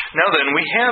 Now then, we have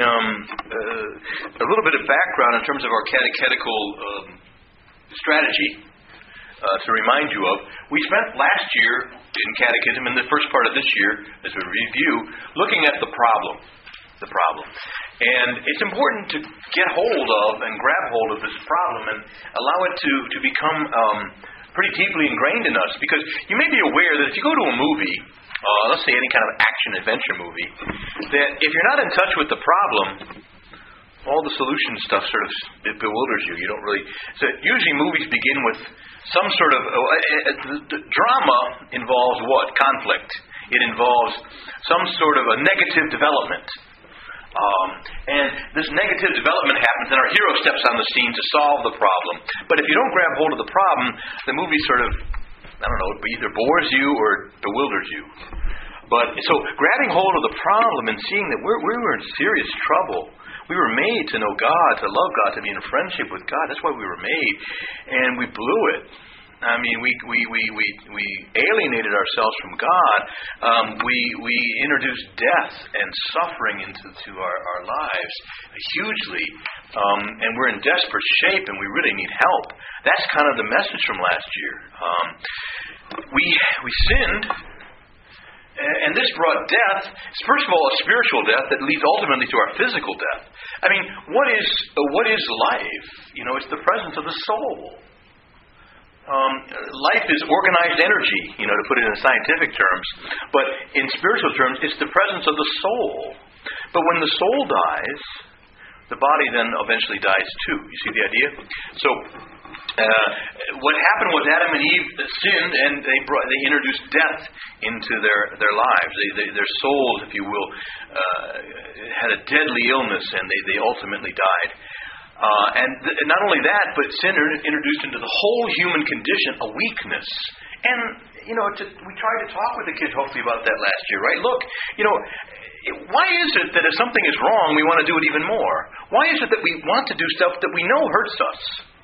a little bit of background in terms of our catechetical strategy to remind you of. We spent last year in catechism, in the first part of this year, as a review, looking at the problem. And it's important to get hold of and grab hold of this problem and allow it to become pretty deeply ingrained in us. Because you may be aware that if you go to a movie, let's say any kind of action-adventure movie, that if you're not in touch with the problem, all the solution stuff sort of it bewilders you. You don't really... So usually movies begin with some sort of... drama involves what? Conflict. It involves some sort of a negative development. And this negative development happens, and our hero steps on the scene to solve the problem. But if you don't grab hold of the problem, the movie sort of, I don't know, it either bores you or bewilders you. But so grabbing hold of the problem and seeing that we were in serious trouble. We were made to know God, to love God, to be in friendship with God. That's why we were made. And we blew it. I mean, we alienated ourselves from God. We introduced death and suffering into our lives hugely. And we're in desperate shape, and we really need help. That's kind of the message from last year. We sinned. And this brought death, first of all, a spiritual death that leads ultimately to our physical death. I mean, what is life? You know, it's the presence of the soul. Life is organized energy, you know, to put it in scientific terms. But in spiritual terms, it's the presence of the soul. But when the soul dies, the body then eventually dies too. You see the idea? So, what happened was Adam and Eve sinned, and they introduced death into their lives. Their souls, if you will, had a deadly illness, and they ultimately died. And not only that, but sin introduced into the whole human condition a weakness. And, you know, we tried to talk with the kids hopefully about that last year, right? Look, you know, why is it that if something is wrong, we want to do it even more? Why is it that we want to do stuff that we know hurts us?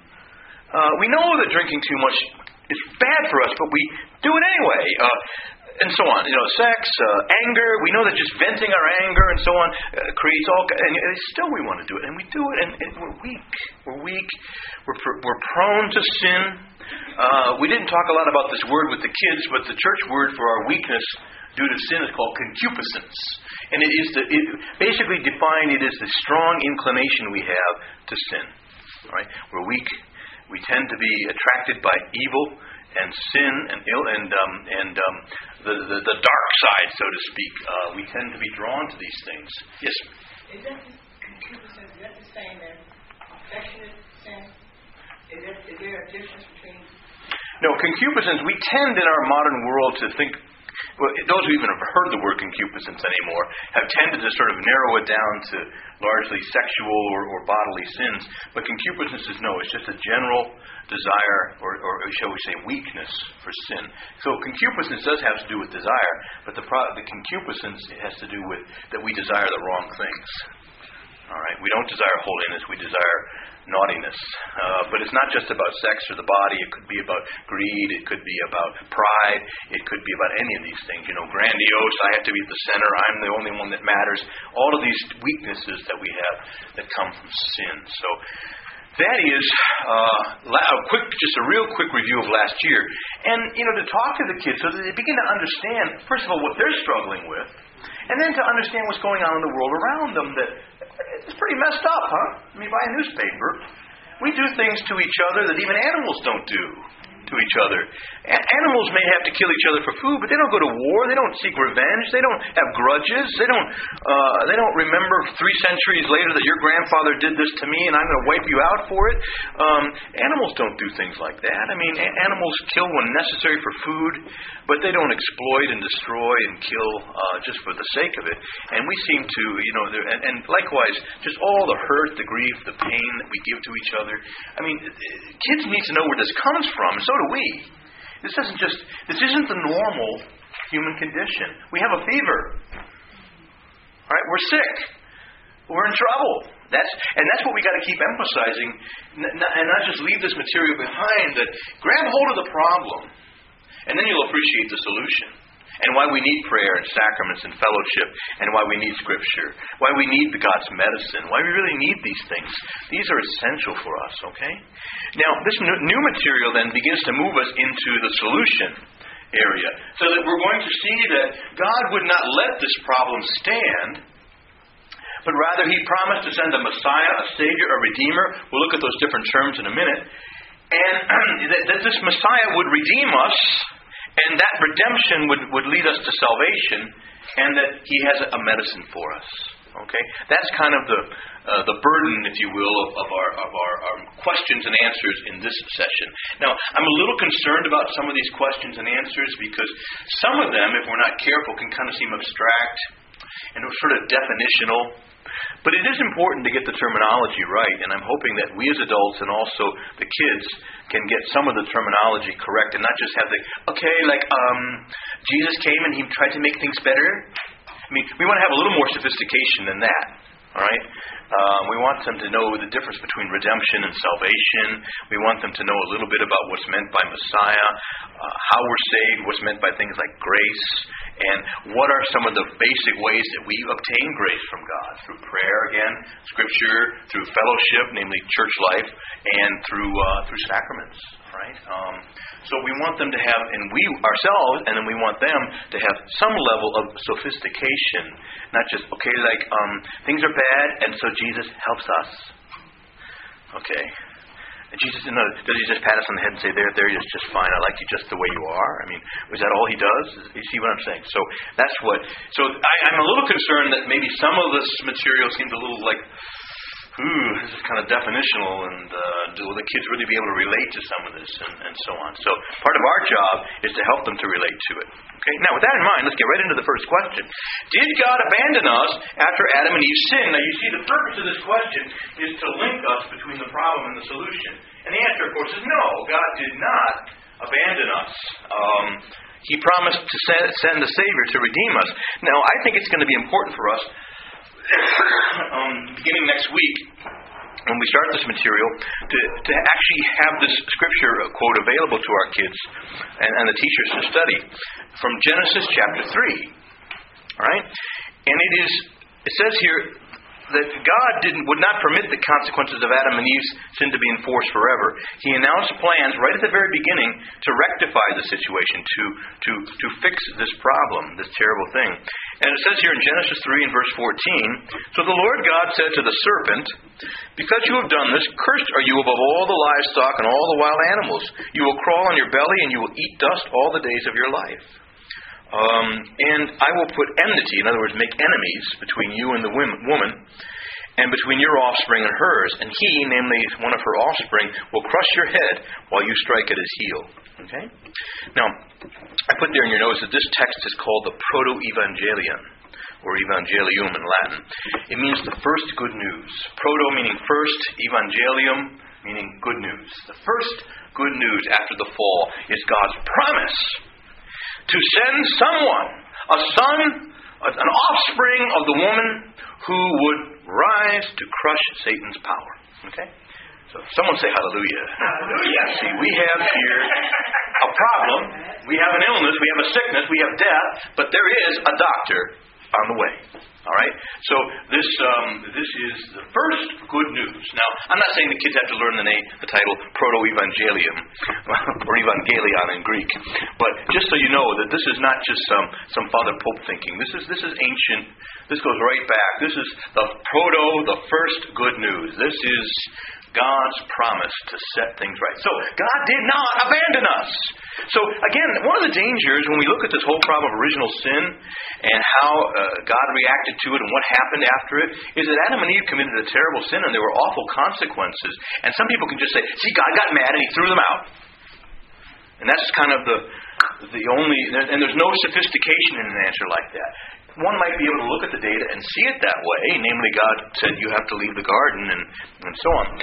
We know that drinking too much is bad for us, but we do it anyway. And so on. You know, sex, anger. We know that just venting our anger and so on creates all. And still, we want to do it, and we do it, and we're weak. We're weak. We're prone to sin. We didn't talk a lot about this word with the kids, but the church word for our weakness due to sin is called concupiscence, and basically defined. It is the strong inclination we have to sin. All right, we're weak. We tend to be attracted by evil and sin and ill and the dark side, so to speak. We tend to be drawn to these things. Yes. Is that concupiscence? Is that the same as affectionate sin? Is there a difference between? No, concupiscence. We tend in our modern world to think. Well, those who even have heard the word concupiscence anymore have tended to sort of narrow it down to largely sexual or bodily sins. But concupiscence is it's just a general desire, or shall we say weakness for sin. So concupiscence does have to do with desire, but the concupiscence has to do with that we desire the wrong things. All right, we don't desire holiness, we desire naughtiness. But it's not just about sex or the body. It could be about greed. It could be about pride. It could be about any of these things. You know, grandiose, I have to be at the center. I'm the only one that matters. All of these weaknesses that we have that come from sin. So that is just a real quick review of last year. And, you know, to talk to the kids so that they begin to understand, first of all, what they're struggling with, and then to understand what's going on in the world around them that it's pretty messed up, huh? I mean, buy a newspaper. We do things to each other that even animals don't do to each other. Animals may have to kill each other for food, but they don't go to war. They don't seek revenge. They don't have grudges. They don't remember 3 centuries later that your grandfather did this to me and I'm going to wipe you out for it. Animals don't do things like that. I mean, animals kill when necessary for food, but they don't exploit and destroy and kill just for the sake of it. And we seem to, you know, and likewise, just all the hurt, the grief, the pain that we give to each other. I mean, kids need to know where this comes from, and so do we. This isn't the normal human condition. We have a fever. All right, we're sick. We're in trouble. That's what we got to keep emphasizing, and not just leave this material behind. That grab hold of the problem, and then you'll appreciate the solution. and why we need prayer and sacraments and fellowship, and why we need Scripture, why we need God's medicine, why we really need these things. These are essential for us, okay? Now, this new material then begins to move us into the solution area, so that we're going to see that God would not let this problem stand, but rather He promised to send a Messiah, a Savior, a Redeemer. We'll look at those different terms in a minute. And that this Messiah would redeem us, and that redemption would lead us to salvation, and that He has a medicine for us. Okay, that's kind of the burden, if you will, of our questions and answers in this session. Now, I'm a little concerned about some of these questions and answers because some of them, if we're not careful, can kind of seem abstract and sort of definitional. But it is important to get the terminology right, and I'm hoping that we as adults and also the kids can get some of the terminology correct and not just have Jesus came and He tried to make things better. I mean, we want to have a little more sophistication than that, all right? We want them to know the difference between redemption and salvation. We want them to know a little bit about what's meant by Messiah, how we're saved, what's meant by things like grace, and what are some of the basic ways that we obtain grace from God, through prayer again, Scripture, through fellowship, namely church life, and through sacraments, right? So we want them to have, and we ourselves, and then we want them to have some level of sophistication, not just, things are bad, and so Jesus helps us. Okay. And Jesus, does He just pat us on the head and say, there, you're just fine, I like you just the way you are? I mean, is that all He does? You see what I'm saying? So I'm a little concerned that maybe some of this material seems a little like, this is kind of definitional, and will the kids really be able to relate to some of this, and so on. So part of our job is to help them to relate to it. Okay. Now, with that in mind, let's get right into the first question. Did God abandon us after Adam and Eve sinned? Now, you see, the purpose of this question is to link us between the problem and the solution. And the answer, of course, is no. God did not abandon us. He promised to send a Savior to redeem us. Now, I think it's going to be important for us beginning next week, when we start this material, to actually have this Scripture quote available to our kids and the teachers to study from Genesis chapter 3. All right? And it says here that God would not permit the consequences of Adam and Eve's sin to be enforced forever. He announced plans right at the very beginning to rectify the situation, to fix this problem, this terrible thing. And it says here in Genesis 3 and verse 14, "So the Lord God said to the serpent, 'Because you have done this, cursed are you above all the livestock and all the wild animals. You will crawl on your belly and you will eat dust all the days of your life. And I will put enmity,' in other words, make enemies, 'between you and the woman, and between your offspring and hers. And he,'" namely one of her offspring, "'will crush your head while you strike at his heel.'" Okay? Now, I put there in your notes that this text is called the Proto-Evangelion, or Evangelium in Latin. It means the first good news. Proto meaning first, Evangelium meaning good news. The first good news after the fall is God's promise to send someone, a son, an offspring of the woman who would rise to crush Satan's power. Okay? So someone say hallelujah. Hallelujah. See, we have here a problem. We have an illness. We have a sickness. We have death. But there is a doctor on the way. All right? So this is the first good news. Now, I'm not saying the kids have to learn the title Proto-Evangelium, or Evangelion in Greek. But just so you know that this is not just some Father Pope thinking. This is ancient. This goes right back. This is the first good news. This is God's promise to set things right. So, God did not abandon us. So, again, one of the dangers when we look at this whole problem of original sin and how God reacted to it and what happened after it is that Adam and Eve committed a terrible sin and there were awful consequences. And some people can just say, see, God got mad and He threw them out. And that's kind of the only, and there's no sophistication in an answer like that. One might be able to look at the data and see it that way. Namely, God said you have to leave the garden and so on.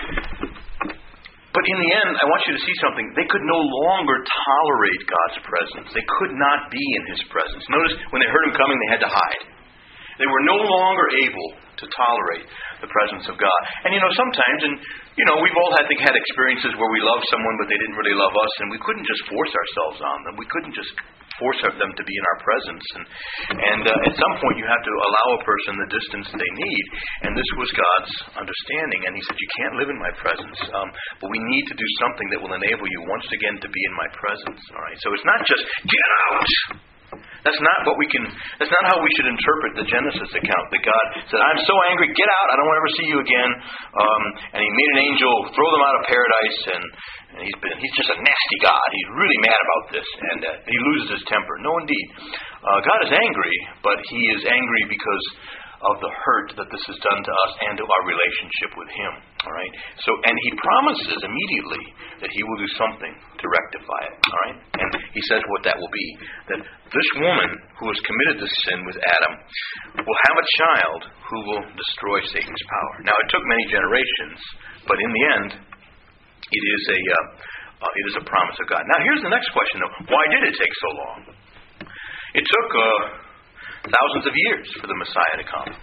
But in the end, I want you to see something. They could no longer tolerate God's presence. They could not be in His presence. Notice when they heard Him coming, they had to hide. They were no longer able to tolerate the presence of God. And sometimes, we've all had experiences where we loved someone but they didn't really love us, and we couldn't just force ourselves on them. We couldn't just force them to be in our presence. And at some point you have to allow a person the distance they need. And this was God's understanding. And He said, you can't live in my presence, but we need to do something that will enable you once again to be in my presence. All right. So it's not just get out. That's not how we should interpret the Genesis account, that God said, I'm so angry, get out, I don't want to ever see you again. And He made an angel throw them out of paradise, and he's just a nasty God. He's really mad about this, and he loses his temper. No, indeed. God is angry, but He is angry because of the hurt that this has done to us and to our relationship with Him. All right. So, and He promises immediately that He will do something to rectify it. All right. And He says what that will be: that this woman who has committed this sin with Adam will have a child who will destroy Satan's power. Now, it took many generations, but in the end, it is a promise of God. Now, here's the next question, though: why did it take so long? It took thousands of years for the Messiah to come.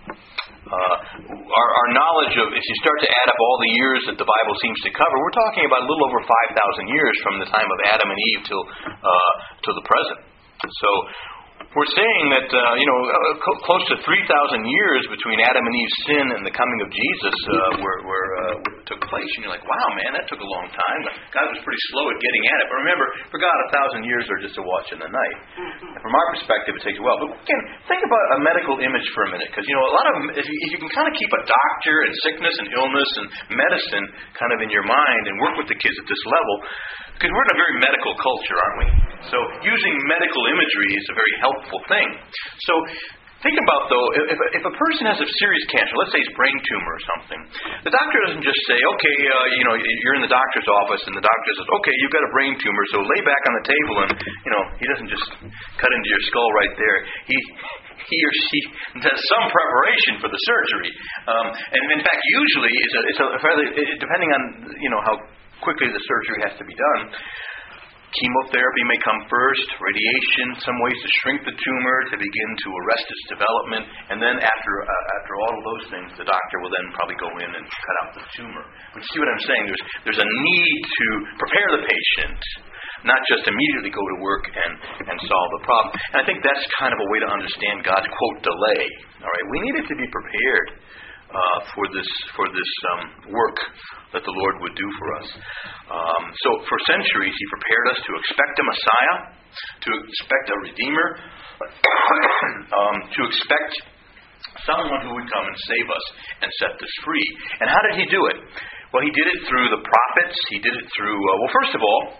Our knowledge of, if you start to add up all the years that the Bible seems to cover, we're talking about a little over 5,000 years from the time of Adam and Eve till the present. So we're saying that close to 3,000 years between Adam and Eve's sin and the coming of Jesus took place. And you're like, wow, man, that took a long time. God was pretty slow at getting at it. But remember, for God, 1,000 years are just a watch in the night. And from our perspective, it takes a while. But again, think about a medical image for a minute, because a lot of them, if you can kind of keep a doctor and sickness and illness and medicine kind of in your mind and work with the kids at this level, because we're in a very medical culture, aren't we? So using medical imagery is a very helpful thing. So think about, though, if a person has a serious cancer, let's say it's brain tumor or something, the doctor doesn't just say, okay, you're in the doctor's office, and the doctor says, okay, you've got a brain tumor, so lay back on the table, and, he doesn't just cut into your skull right there. He or she does some preparation for the surgery. And in fact, usually, it's a fairly, depending on, how quickly the surgery has to be done, chemotherapy may come first, radiation, some ways to shrink the tumor to begin to arrest its development, and then after all of those things, the doctor will then probably go in and cut out the tumor. But you see what I'm saying? There's a need to prepare the patient, not just immediately go to work and solve the problem. And I think that's kind of a way to understand God's, quote, delay. All right, we needed to be prepared for this work that the Lord would do for us. So for centuries, He prepared us to expect a Messiah, to expect a Redeemer, to expect someone who would come and save us and set us free. And how did He do it? Well, He did it through the prophets. He did it through, first of all,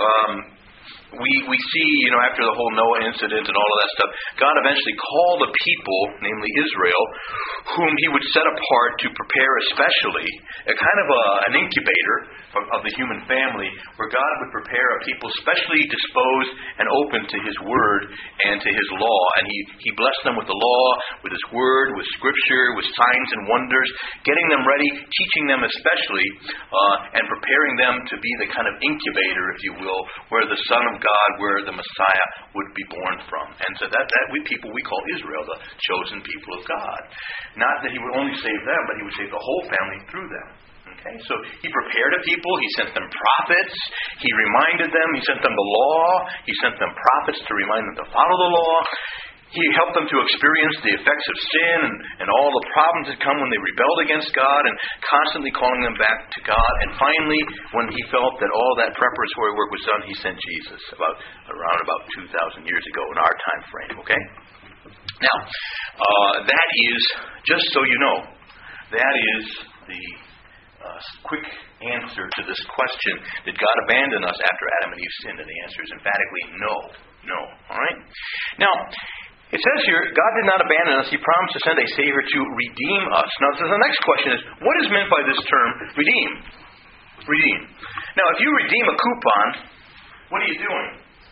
we see, after the whole Noah incident and all of that stuff, God eventually called a people, namely Israel, whom He would set apart to prepare especially a kind of an incubator of the human family, where God would prepare a people specially disposed and open to His Word and to His law. And He blessed them with the law, with His Word, with Scripture, with signs and wonders, getting them ready, teaching them especially, and preparing them to be the kind of incubator, if you will, where the Son of God, where the Messiah would be born from. And so that we call Israel, the chosen people of God. Not that He would only save them, but He would save the whole family through them. Okay, so He prepared a people. He sent them prophets. He reminded them. He sent them the law. He sent them prophets to remind them to follow the law. He helped them to experience the effects of sin and all the problems that come when they rebelled against God, and constantly calling them back to God. And finally, when He felt that all that preparatory work was done, He sent Jesus around about 2,000 years ago in our time frame. Okay? Now, that is, just so you know, that is the quick answer to this question: did God abandon us after Adam and Eve sinned? And the answer is emphatically no. No. All right? Now, it says here, God did not abandon us. He promised to send a Savior to redeem us. Now, so the next question is, what is meant by this term, redeem? Redeem. Now, if you redeem a coupon, what are you doing?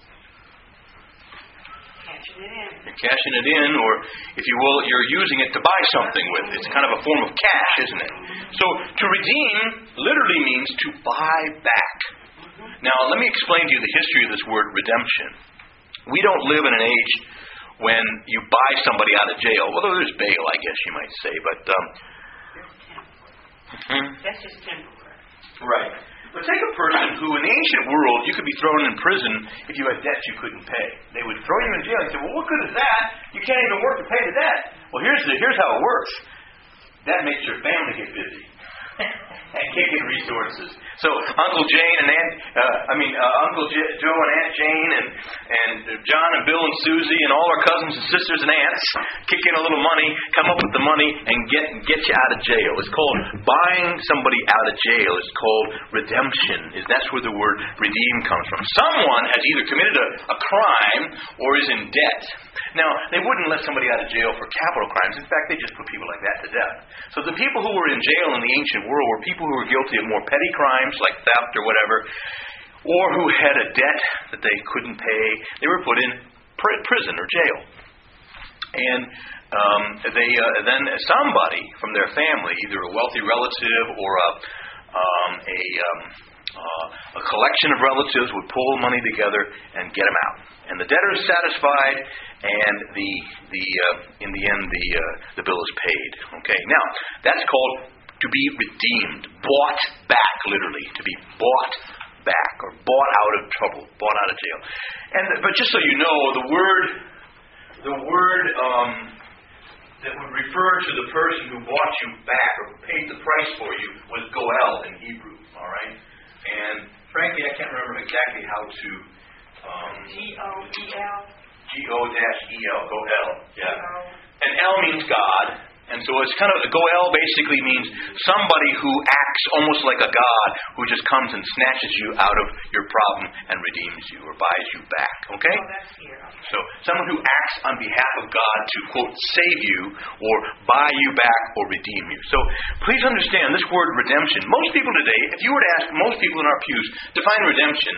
Cashing it in. You're cashing it in, or, if you will, you're using it to buy something with. It's kind of a form of cash, isn't it? So, to redeem literally means to buy back. Now, let me explain to you the history of this word redemption. We don't live in an age when you buy somebody out of jail. Well, there's bail, I guess you might say, but That's just temporary. right. But take a person who, in the ancient world, you could be thrown in prison if you had debts you couldn't pay. They would throw you in jail and say, well, what good is that? You can't even work to pay the debt. Well, here's how it works. That makes your family get busy and kick in resources. So Uncle Joe and Aunt Jane and John and Bill and Susie and all our cousins and sisters and aunts kick in a little money, come up with the money, and get you out of jail. It's called buying somebody out of jail. It's called redemption. That's where the word redeem comes from. Someone has either committed a crime or is in debt. Now, they wouldn't let somebody out of jail for capital crimes. In fact, they just put people like that to death. So the people who were in jail in the ancient world were people who were guilty of more petty crimes like theft or whatever, or who had a debt that they couldn't pay. They were put in prison or jail. And then somebody from their family, either a wealthy relative or a collection of relatives, would pull money together and get them out. And the debtor is satisfied, and in the end the bill is paid. Okay, now that's called to be redeemed, bought back, literally, to be bought back or bought out of trouble, bought out of jail. But just so you know, the word that would refer to the person who bought you back or paid the price for you was goel in Hebrew. All right, and frankly, I can't remember exactly how to. G-O-E-L. G-O-E-L, goel. Yeah. And El means God. And so it's kind of, goel basically means somebody who acts almost like a god, who just comes and snatches you out of your problem and redeems you or buys you back. Okay? Oh, that's here. Okay. So someone who acts on behalf of God to, quote, save you or buy you back or redeem you. So please understand this word redemption. Most people today, if you were to ask most people in our pews, define redemption,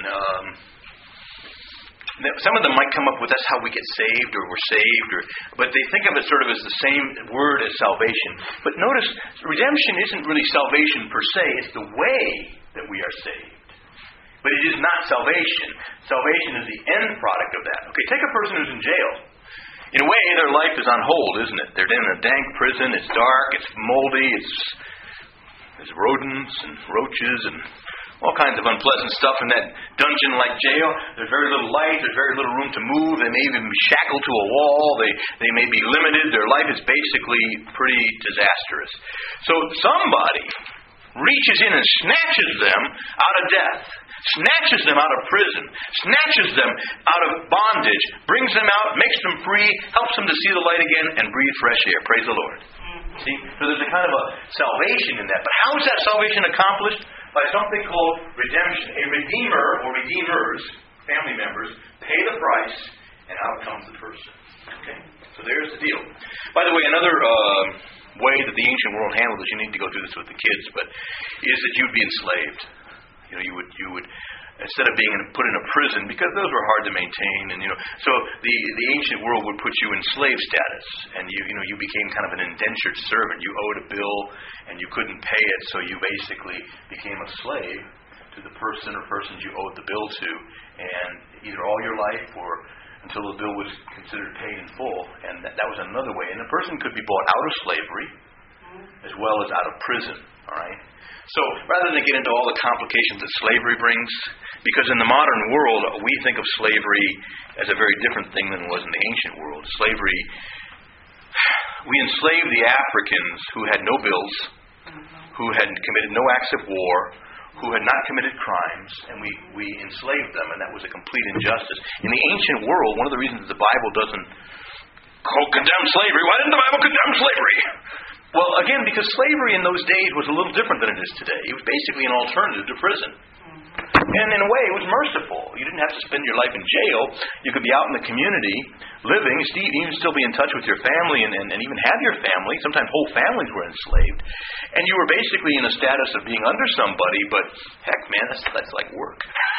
some of them might come up with that's how we get saved or we're saved, but they think of it sort of as the same word as salvation. But notice, redemption isn't really salvation per se, it's the way that we are saved. But it is not salvation. Salvation is the end product of that. Okay, take a person who's in jail. In a way, their life is on hold, isn't it? They're in a dank prison, it's dark, it's moldy, there's rodents and roaches and all kinds of unpleasant stuff in that dungeon-like jail. There's very little light. There's very little room to move. They may even be shackled to a wall. They may be limited. Their life is basically pretty disastrous. So somebody reaches in and snatches them out of death, snatches them out of prison, snatches them out of bondage, brings them out, makes them free, helps them to see the light again, and breathe fresh air. Praise the Lord. See? So there's a kind of a salvation in that. But how is that salvation accomplished? By something called redemption. A redeemer or redeemers, family members, pay the price, and out comes the person. Okay? So there's the deal. By the way, another way that the ancient world handled this, you need to go through this with the kids, but is that you'd be enslaved. You would instead of being put in a prison, because those were hard to maintain, and so the ancient world would put you in slave status, and you became kind of an indentured servant. You owed a bill and you couldn't pay it, so you basically became a slave to the person or persons you owed the bill to, and either all your life or until the bill was considered paid in full. And that was another way. And a person could be bought out of slavery as well as out of prison. All right. So rather than get into all the complications that slavery brings, because in the modern world we think of slavery as a very different thing than it was in the ancient world. Slavery, we enslaved the Africans who had no bills, who had committed no acts of war, who had not committed crimes, and we enslaved them, and that was a complete injustice. In the ancient world, one of the reasons the Bible doesn't condemn slavery, why didn't the Bible condemn slavery? Well, again, because slavery in those days was a little different than it is today. It was basically an alternative to prison. And in a way, it was merciful. You didn't have to spend your life in jail. You could be out in the community, living, even still be in touch with your family and even have your family. Sometimes whole families were enslaved. And you were basically in a status of being under somebody, but heck, man, that's like work.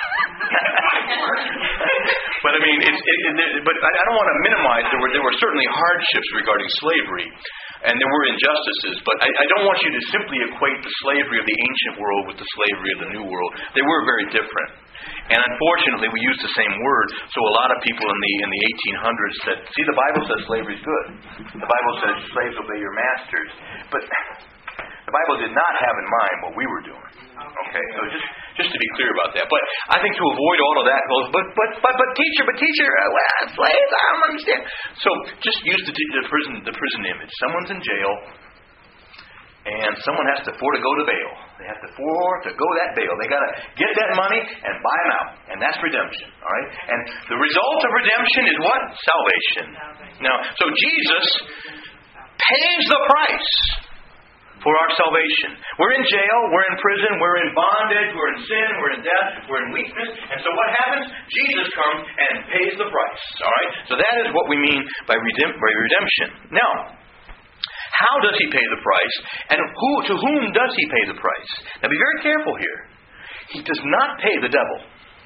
But I mean, but I don't want to minimize. There were certainly hardships regarding slavery. And there were injustices, but I don't want you to simply equate the slavery of the ancient world with the slavery of the New World. They were very different. And unfortunately, we use the same word, so a lot of people in the 1800s said, see, the Bible says slavery is good. The Bible says slaves obey your masters. But the Bible did not have in mind what we were doing. Okay, so just to be clear about that. But I think to avoid all of that, but teacher, slaves, I don't understand. So just use the prison image. Someone's in jail, and someone has to forego the bail. They have to forego that bail. They got to get that money and buy them out, and that's redemption. All right, and the result of redemption is what? Salvation. Now, so Jesus pays the price for our salvation. We're in jail, we're in prison, we're in bondage, we're in sin, we're in death, we're in weakness. And so what happens? Jesus comes and pays the price. All right? So that is what we mean by redemption. Now, how does he pay the price? And to whom does he pay the price? Now be very careful here. He does not pay the devil.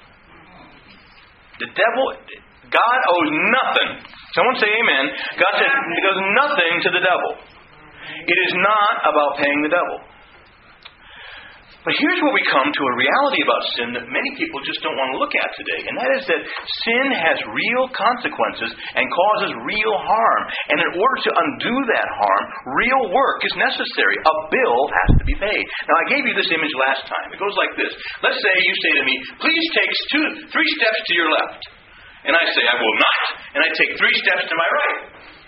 The devil, God owes nothing. Someone say amen. God says he owes nothing to the devil. It is not about paying the devil. But here's where we come to a reality about sin that many people just don't want to look at today. And that is that sin has real consequences and causes real harm. And in order to undo that harm, real work is necessary. A bill has to be paid. Now, I gave you this image last time. It goes like this. Let's say you say to me, please take 3 steps to your left. And I say, I will not. And I take 3 steps to my right.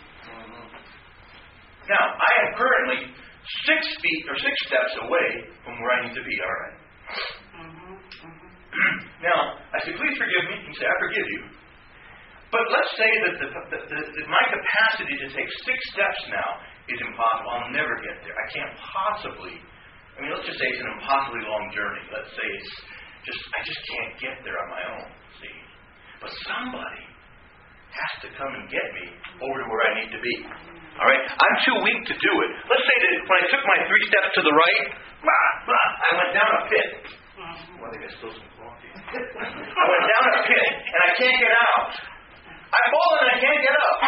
Now, I am currently 6 feet or 6 steps away from where I need to be, all right? Now, I say, please forgive me. You say, I forgive you. But let's say that my capacity to take 6 steps now is impossible. I'll never get there. I can't possibly. Let's just say it's an impossibly long journey. Let's say I just can't get there on my own, see? But somebody has to come and get me over to where I need to be. All right? I'm too weak to do it. Let's say that when I took my 3 steps to the right, I went down a pit. Well, I think I spilled some coffee. I went down a pit, and I can't get out. I've fallen and I can't get up.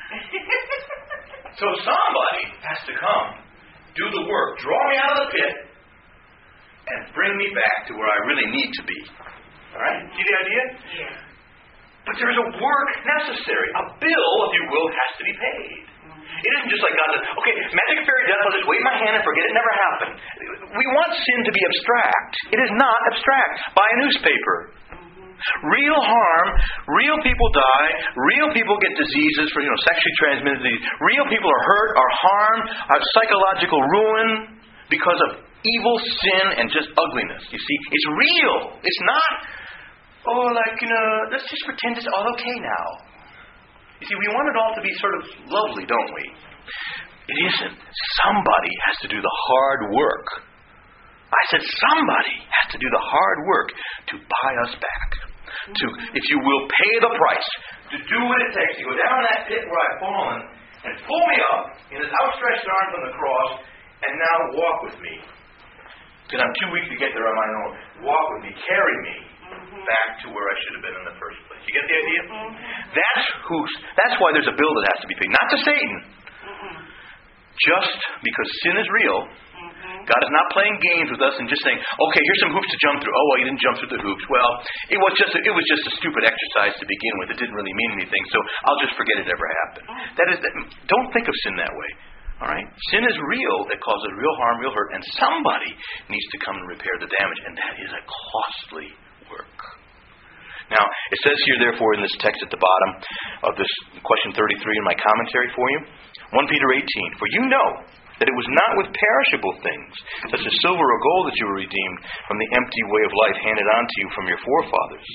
So somebody has to come, do the work, draw me out of the pit, and bring me back to where I really need to be. All right? See the idea? Yeah. But there is a work necessary. A bill, if you will, has to be paid. It isn't just like God says, okay, magic fairy dust, I'll just wave my hand and forget it never happened. We want sin to be abstract. It is not abstract. Buy a newspaper. Real harm, real people die, real people get diseases for sexually transmitted disease. Real people are hurt, are harmed, have psychological ruin because of evil, sin, and just ugliness. You see, it's real. It's not, let's just pretend it's all okay now. You see, we want it all to be sort of lovely, don't we? It isn't. Somebody has to do the hard work. I said somebody has to do the hard work to buy us back. To, if you will, pay the price. To do what it takes. To go down that pit where I've fallen and pull me up in his outstretched arms on the cross and now walk with me. Because I'm too weak to get there on my own. Walk with me. Carry me back to where I should have been in the first place. You get the idea? That's why there's a bill that has to be paid. Not to Satan. Just because sin is real, God is not playing games with us and just saying, okay, here's some hoops to jump through. Oh, well, you didn't jump through the hoops. Well, it was just a stupid exercise to begin with. It didn't really mean anything, so I'll just forget it ever happened. Don't think of sin that way. All right? Sin is real. It causes real harm, real hurt, and somebody needs to come and repair the damage, and that is a costly work. Now, it says here, therefore, in this text at the bottom of this question 33 in my commentary for you, 1 Peter 18, for you know that it was not with perishable things, such as silver or gold, that you were redeemed from the empty way of life handed on to you from your forefathers.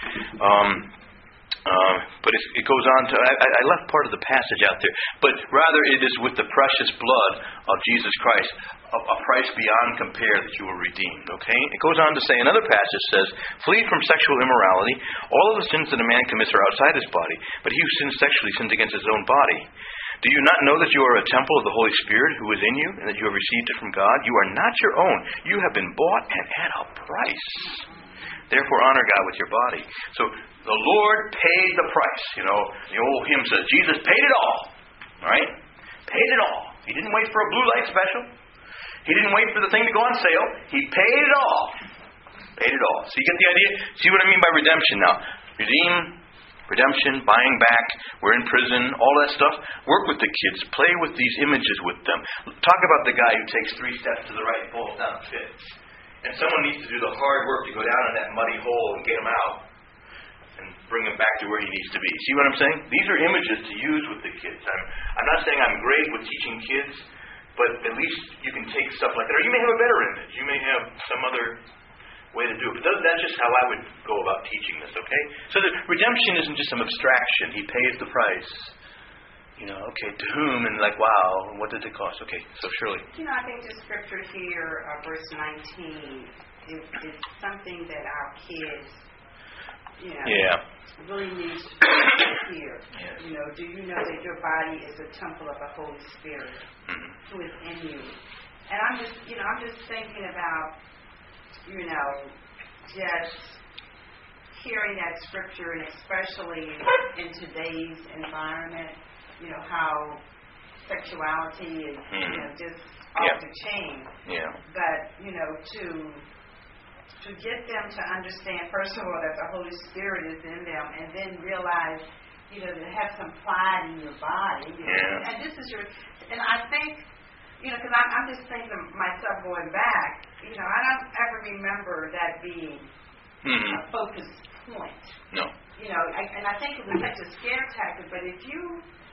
But it goes on to, I left part of the passage out there, but rather it is with the precious blood of Jesus Christ, a price beyond compare that you were redeemed. Okay? It goes on to say, another passage says, flee from sexual immorality. All of the sins that a man commits are outside his body, but he who sins sexually sins against his own body. Do you not know that you are a temple of the Holy Spirit who is in you, and that you have received it from God? You are not your own. You have been bought and at a price. Therefore, honor God with your body. So, the Lord paid the price. The old hymn says, Jesus paid it all. All right? Paid it all. He didn't wait for a blue light special. He didn't wait for the thing to go on sale. He paid it all. Paid it all. So you get the idea? See what I mean by redemption now? Redeem, redemption, buying back, we're in prison, all that stuff. Work with the kids. Play with these images with them. Talk about the guy who takes 3 steps to the right and falls down a pit. And someone needs to do the hard work to go down in that muddy hole and get him out and bring him back to where he needs to be. See what I'm saying? These are images to use with the kids. I'm not saying I'm great with teaching kids, but at least you can take stuff like that. Or you may have a better image. You may have some other way to do it. But that's just how I would go about teaching this, okay? So the redemption isn't just some abstraction. He pays the price. Okay, to whom? And wow, what did it cost? Okay, so Shirley. I think the scripture here, verse 19, is something that our kids, really need to hear. Yes. Do you know that your body is a temple of the Holy Spirit who is in you? And I'm just thinking about, just hearing that scripture, and especially in today's environment, how sexuality is, just off the chain. Yeah. But, to get them to understand, first of all, that the Holy Spirit is in them, and then realize, to have some pride in your body. Yeah. And this is and I think, because I'm just thinking of myself going back, I don't ever remember that being a focus point. No. And I think it was such a scare tactic, but if you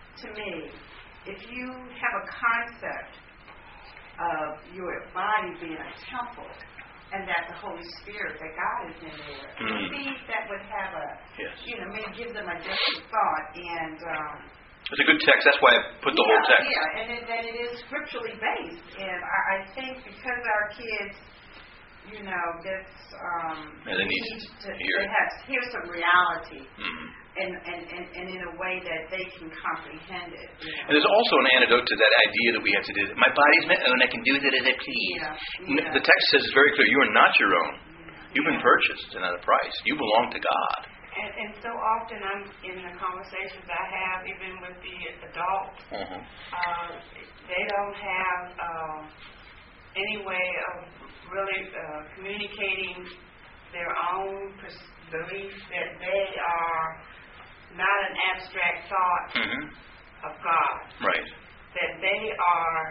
have a concept of your body being a temple, and that the Holy Spirit, that God is in there, maybe that would have maybe give them a different thought. And it's a good text. That's why I put the whole text. Yeah, and it is scripturally based. And I think because our kids, they need to hear some reality. And in a way that they can comprehend it. And there's also an antidote to that idea that we have to do. My body's my own. I can do with it as I please. Yeah. The text says very clear, you are not your own. You've been purchased and at a price. You belong to God. And so often I'm in the conversations I have, even with the adults, they don't have any way of really communicating their own belief that they are not an abstract thought of God. Right. That they are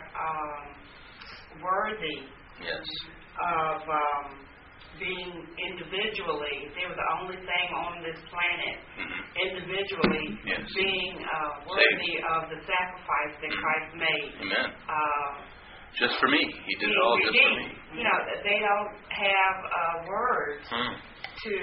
worthy of being individually, if they were the only thing on this planet, individually being worthy of the sacrifice that Christ made. Amen. Just for me. He did it all just for me. They don't have words to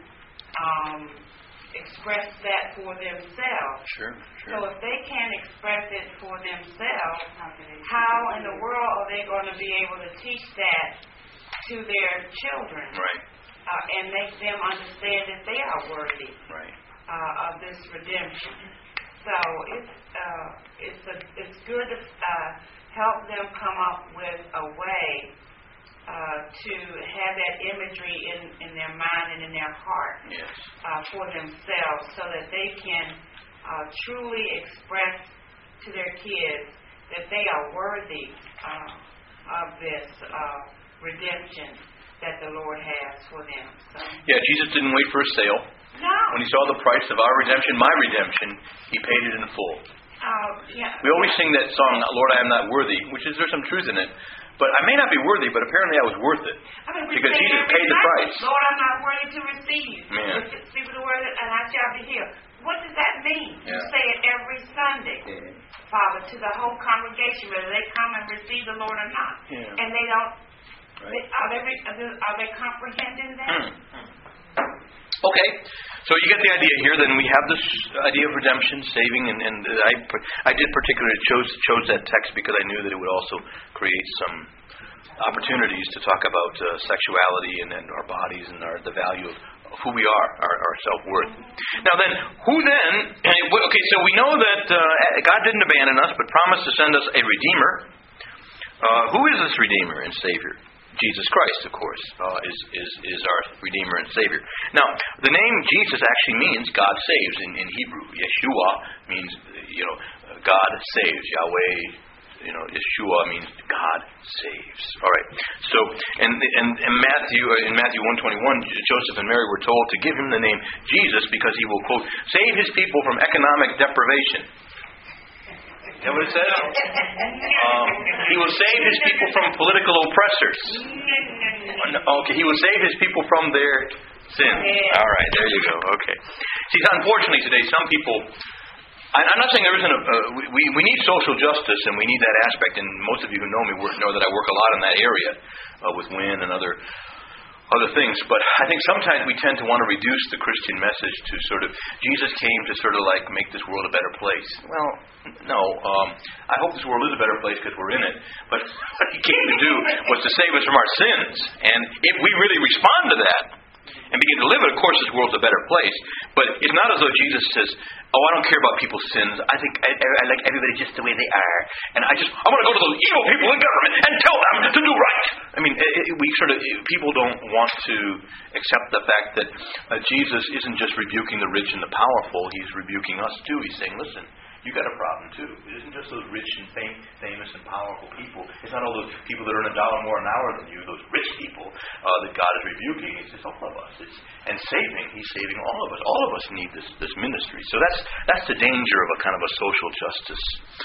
express that for themselves. Sure. So if they can't express it for themselves, how in the world are they going to be able to teach that to their children? Right. And make them understand that they are worthy of this redemption. So it's good to help them come up with a way to have that imagery in their mind and in their heart for themselves, so that they can truly express to their kids that they are worthy of this redemption that the Lord has for them. So. Yeah, Jesus didn't wait for a sale. No. When he saw the price of our redemption, my redemption, he paid it in full. We always sing that song, Lord, I am not worthy, which is, there's some truth in it. But I may not be worthy, but apparently I was worth it. Because Jesus paid the price. Lord, I'm not worthy to receive. Yeah. Speak the word, and I shall be healed. What does that mean? You say it every Sunday, Father, to the whole congregation, whether they come and receive the Lord or not. Yeah. And they don't. Right. Are they comprehending that? Okay, so you get the idea here. Then we have this idea of redemption, saving, and I did particularly chose that text because I knew that it would also create some opportunities to talk about sexuality and our bodies and the value of who we are, our self-worth. Now then, who then? Okay, so we know that God didn't abandon us, but promised to send us a Redeemer. Who is this Redeemer and Savior? Jesus Christ, of course, is our Redeemer and Savior. Now, the name Jesus actually means God saves in Hebrew. Yeshua means, God saves. Yahweh Yeshua means God saves. All right. So, and in Matthew 1:21, Joseph and Mary were told to give him the name Jesus because he will, quote, save his people from economic deprivation. Is that what it says? He will save his people from political oppressors. Okay, he will save his people from their sins. All right, there you go. Okay. See, unfortunately today, some people... I'm not saying there isn't we need social justice, and we need that aspect, and most of you who know me know that I work a lot in that area with WIN and other things, but I think sometimes we tend to want to reduce the Christian message to sort of, Jesus came to sort of like make this world a better place. Well, no, I hope this world is a better place because we're in it, but what he came to do was to save us from our sins, and if we really respond to that, and begin to live it, of course this world's a better place. But it's not as though Jesus says, I don't care about people's sins. I think I like everybody just the way they are. And I want to go to those evil people in government and tell them to do right. I mean, people don't want to accept the fact that Jesus isn't just rebuking the rich and the powerful. He's rebuking us too. He's saying, listen, you got a problem too. It isn't just those rich and famous and powerful people. It's not all those people that earn $1 more an hour than you, those rich people that God is rebuking. It's all of us. And saving. He's saving all of us. All of us need this ministry. So that's the danger of a kind of a social justice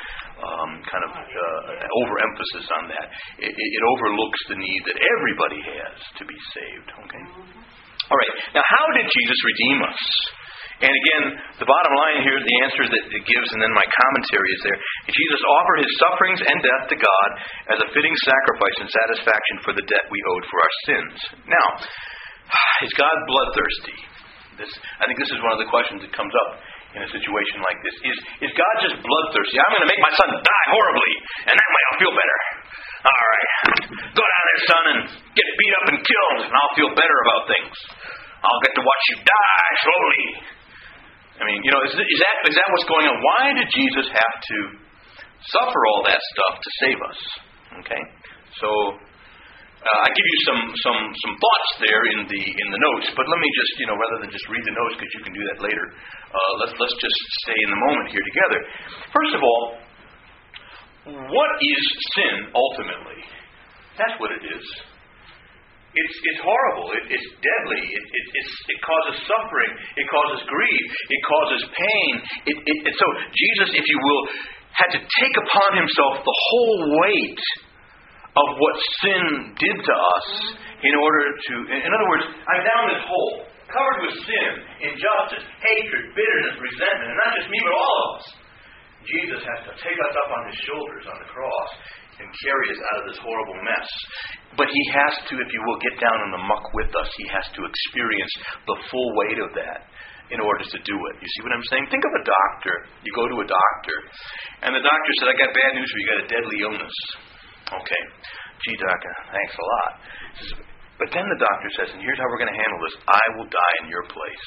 overemphasis on that. It overlooks the need that everybody has to be saved. Okay. All right. Now, how did Jesus redeem us? And again, the bottom line here, the answer that it gives, and then my commentary is there. Jesus offered his sufferings and death to God as a fitting sacrifice and satisfaction for the debt we owed for our sins. Now, is God bloodthirsty? I think this is one of the questions that comes up in a situation like this. Is God just bloodthirsty? I'm going to make my son die horribly, and that way I'll feel better. All right, go down there, son, and get beat up and killed, and I'll feel better about things. I'll get to watch you die slowly. I mean, is that what's going on? Why did Jesus have to suffer all that stuff to save us? Okay, so I give you some thoughts there in the notes, but let me just rather than just read the notes because you can do that later, let's just stay in the moment here together. First of all, what is sin ultimately? That's what it is. It's horrible. It's deadly. It causes suffering. It causes grief. It causes pain. So Jesus, if you will, had to take upon himself the whole weight of what sin did to us in order to... In other words, I'm down this hole, covered with sin, injustice, hatred, bitterness, resentment, and not just me, but all of us. Jesus has to take us up on his shoulders on the cross and carry us out of this horrible mess. But he has to, if you will, get down in the muck with us. He has to experience the full weight of that in order to do it. You see what I'm saying? Think of a doctor. You go to a doctor, and the doctor said, I got bad news for you. You got a deadly illness. Okay. Gee, doctor, thanks a lot. But then the doctor says, and here's how we're going to handle this. I will die in your place.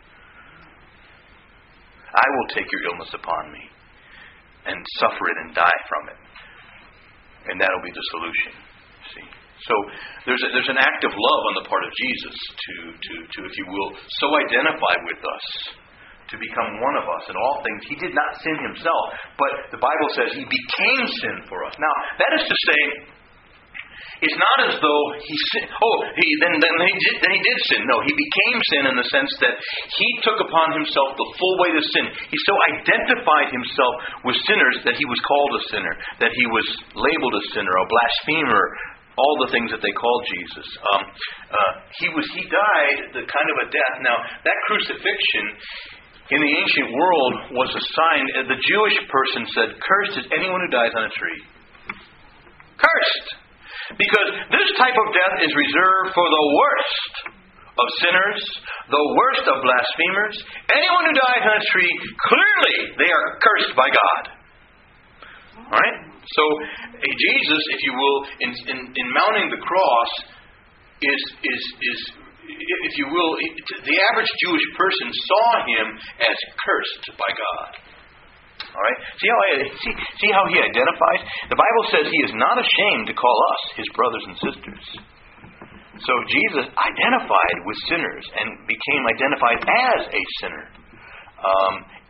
I will take your illness upon me and suffer it and die from it. And that'll be the solution. See? So there's an act of love on the part of Jesus to if you will, so identify with us, to become one of us in all things. He did not sin himself, but the Bible says he became sin for us. Now, that is to say, it's not as though he sinned. Then he did sin. No, he became sin in the sense that he took upon himself the full weight of sin. He so identified himself with sinners that he was called a sinner, that he was labeled a sinner, a blasphemer, all the things that they called Jesus. He died the kind of a death. Now, that crucifixion in the ancient world was a sign. The Jewish person said, "Cursed is anyone who dies on a tree." Cursed! Because this type of death is reserved for the worst of sinners, the worst of blasphemers. Anyone who dies on a tree, clearly they are cursed by God. All right? So Jesus, if you will, in mounting the cross, is if you will, the average Jewish person saw him as cursed by God. All right. See how he identifies? The Bible says he is not ashamed to call us his brothers and sisters. So Jesus identified with sinners and became identified as a sinner.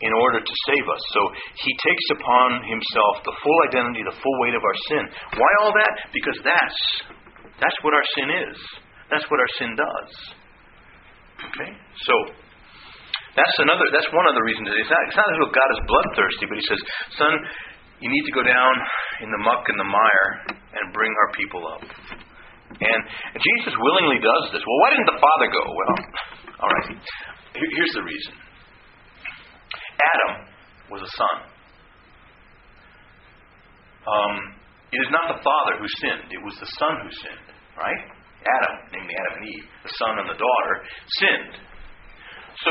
in order to save us. So he takes upon himself the full identity, the full weight of our sin. Why all that? Because that's what our sin is. That's what our sin does. Okay? So that's one other reason. It's not as though God is bloodthirsty, but he says, son, you need to go down in the muck and the mire and bring our people up. And Jesus willingly does this. Well, why didn't the Father go? Well, all right. Here's the reason. Adam was a son. It is not the father who sinned. It was the son who sinned. Right? Adam, namely Adam and Eve, the son and the daughter, sinned. So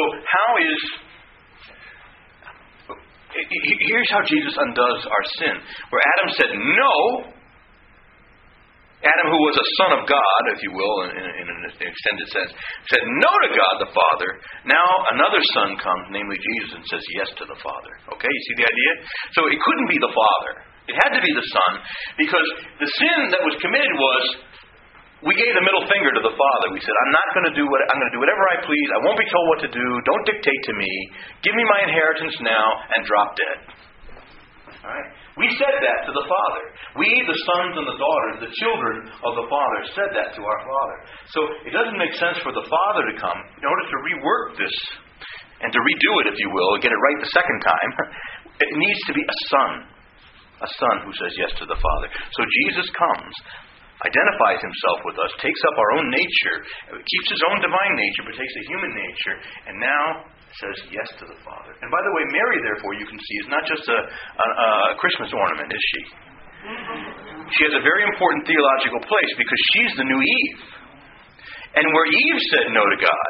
here's how Jesus undoes our sin. Where Adam said no, Adam, who was a son of God, if you will, in an extended sense, said no to God the Father. Now another son comes, namely Jesus, and says yes to the Father. Okay, you see the idea? So it couldn't be the Father. It had to be the Son, because the sin that was committed was, we gave the middle finger to the Father. We said, I'm going to do whatever I please. I won't be told what to do. Don't dictate to me. Give me my inheritance now, and drop dead. All right? We said that to the Father. We, the sons and the daughters, the children of the Father, said that to our Father. So it doesn't make sense for the Father to come in order to rework this and to redo it, if you will, and get it right the second time. It needs to be a son who says yes to the Father. So Jesus comes, identifies himself with us, takes up our own nature, keeps his own divine nature, but takes a human nature, and now says yes to the Father. And by the way, Mary, therefore, you can see, is not just a Christmas ornament, is she? She has a very important theological place, because she's the new Eve. And where Eve said no to God,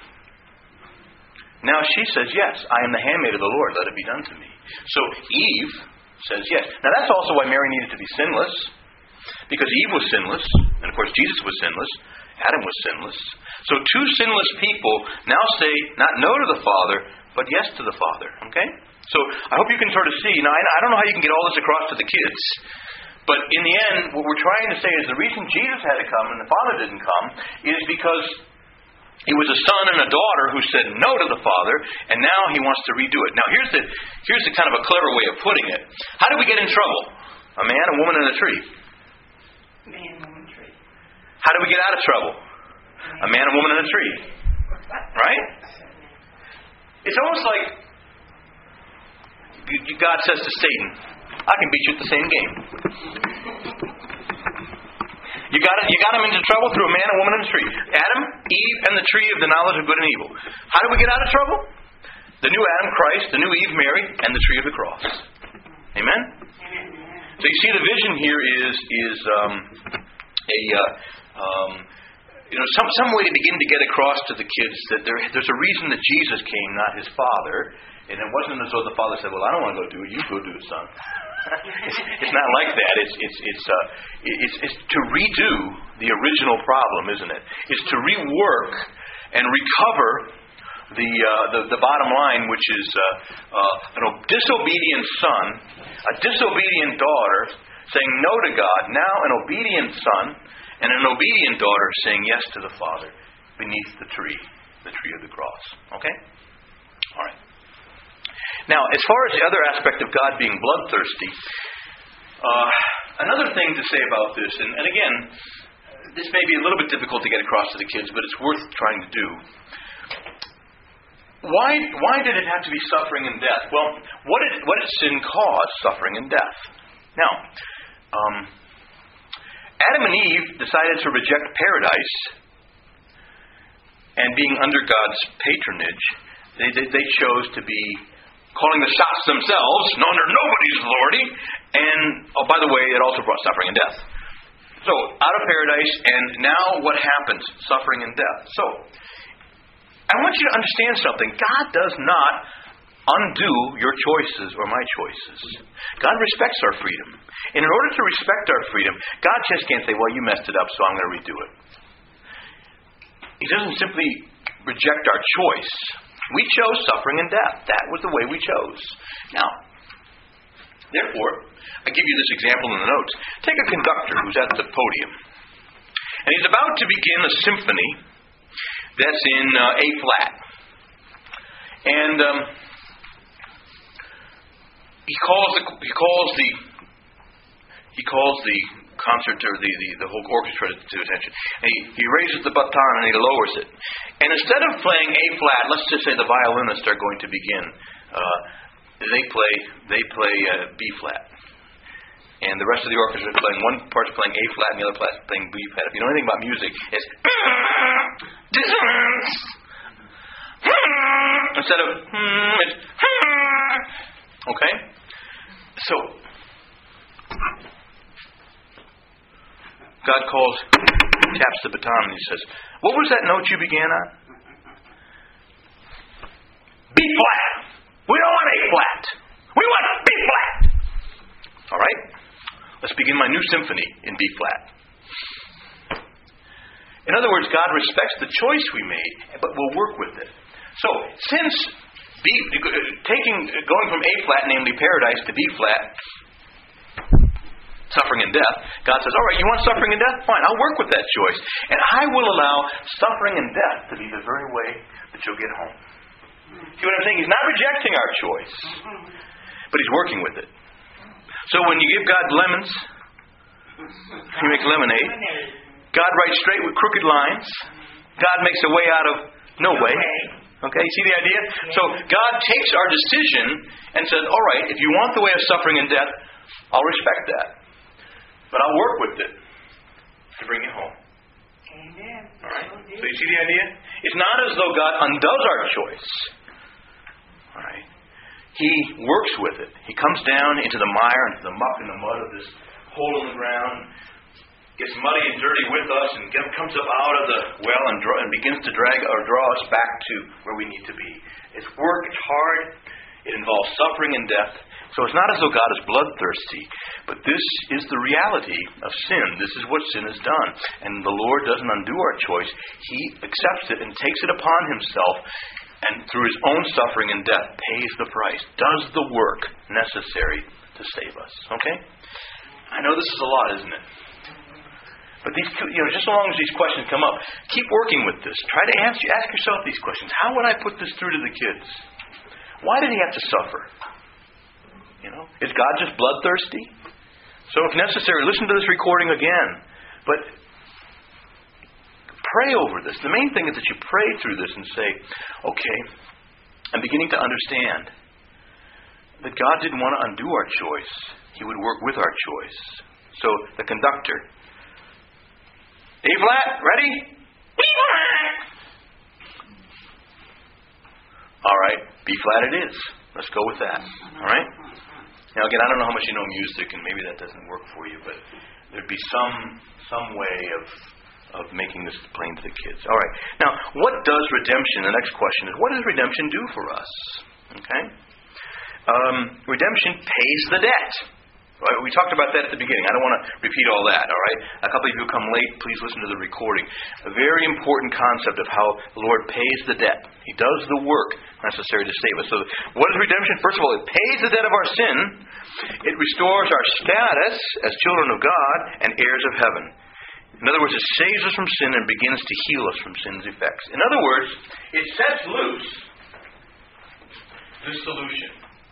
now she says, yes, I am the handmaid of the Lord, let it be done to me. So Eve says yes. Now that's also why Mary needed to be sinless, because Eve was sinless, and of course Jesus was sinless, Adam was sinless. So two sinless people now say not no to the Father, but yes to the Father. Okay? So I hope you can sort of see. Now, I don't know how you can get all this across to the kids, but in the end, what we're trying to say is the reason Jesus had to come and the Father didn't come is because it was a son and a daughter who said no to the Father, and now he wants to redo it. Now, here's the kind of a clever way of putting it. How do we get in trouble? A man, a woman, and a tree. Man, woman, tree. How do we get out of trouble? A man, a woman, and a tree. Right? It's almost like God says to Satan, I can beat you at the same game. You got him into trouble through a man, a woman, and a tree. Adam, Eve, and the tree of the knowledge of good and evil. How do we get out of trouble? The new Adam, Christ, the new Eve, Mary, and the tree of the cross. Amen? So you see, the vision here is some way to begin to get across to the kids that there's a reason that Jesus came, not his Father. And it wasn't as though the Father said, well, I don't want to go do it. You go do it, son. It's not like that. It's to redo the original problem, isn't it? It's to rework and recover the bottom line, which is a disobedient son, a disobedient daughter saying no to God, now an obedient son and an obedient daughter saying yes to the Father beneath the tree of the cross. Okay? All right. Now, as far as the other aspect of God being bloodthirsty, another thing to say about this, and again, this may be a little bit difficult to get across to the kids, but it's worth trying to do. Why did it have to be suffering and death? Well, what did sin cause? Suffering and death. Now, Adam and Eve decided to reject paradise, and being under God's patronage, they chose to be calling the shots themselves, under nobody's authority, and, oh, by the way, it also brought suffering and death. So, out of paradise, and now what happens? Suffering and death. So, I want you to understand something. God does not undo your choices or my choices. God respects our freedom. And in order to respect our freedom, God just can't say, well, you messed it up, so I'm going to redo it. He doesn't simply reject our choice. We chose suffering and death. That was the way we chose. Now, therefore, I give you this example in the notes. Take a conductor who's at the podium, and he's about to begin a symphony that's in A flat. And he calls the concert or the whole orchestra to attention. And he raises the baton and he lowers it. And instead of playing A flat, let's just say the violinists are going to begin. They play B flat. And the rest of the orchestra is playing, one part's playing A flat and the other part's playing B flat. If you know anything about music, it's instead of it's okay? So God taps the baton and he says, what was that note you began on? B flat. We don't want A flat. We want B flat. All right? Let's begin my new symphony in B flat. In other words, God respects the choice we made, but will work with it. So, since going from A flat, namely paradise, to B flat, suffering and death, God says, all right, you want suffering and death? Fine, I'll work with that choice. And I will allow suffering and death to be the very way that you'll get home. See what I'm saying? He's not rejecting our choice, but He's working with it. So when you give God lemons, He makes lemonade. God writes straight with crooked lines. God makes a way out of no way. Okay, you see the idea? So God takes our decision and says, all right, if you want the way of suffering and death, I'll respect that. But I'll work with it to bring you home. Amen. All right? So you see the idea? It's not as though God undoes our choice. All right? He works with it. He comes down into the mire, into the muck and the mud of this hole in the ground, gets muddy and dirty with us, and comes up out of the well and begins to draw us back to where we need to be. It's work. It's hard. It involves suffering and death. So it's not as though God is bloodthirsty, but this is the reality of sin. This is what sin has done. And the Lord doesn't undo our choice. He accepts it and takes it upon Himself, and through His own suffering and death pays the price, does the work necessary to save us. Okay? I know this is a lot, isn't it? But these, just so long as these questions come up, keep working with this. Try to ask yourself these questions. How would I put this through to the kids? Why did He have to suffer? Is God just bloodthirsty? So if necessary, listen to this recording again. But pray over this. The main thing is that you pray through this and say, okay, I'm beginning to understand that God didn't want to undo our choice. He would work with our choice. So the conductor, A flat, ready? B flat. All right, B flat it is. Let's go with that. All right? Now again, I don't know how much you know music, and maybe that doesn't work for you, but there'd be some way of making this plain to the kids. All right. Now, what does redemption? The next question is, what does redemption do for us? Okay. Redemption pays the debt. Right? We talked about that at the beginning. I don't want to repeat all that. All right. A couple of you come late. Please listen to the recording. A very important concept of how the Lord pays the debt. He does the work necessary to save us. So what is redemption? First of all, it pays the debt of our sin. It restores our status as children of God and heirs of heaven. In other words, it saves us from sin and begins to heal us from sin's effects. In other words, it sets loose dissolution,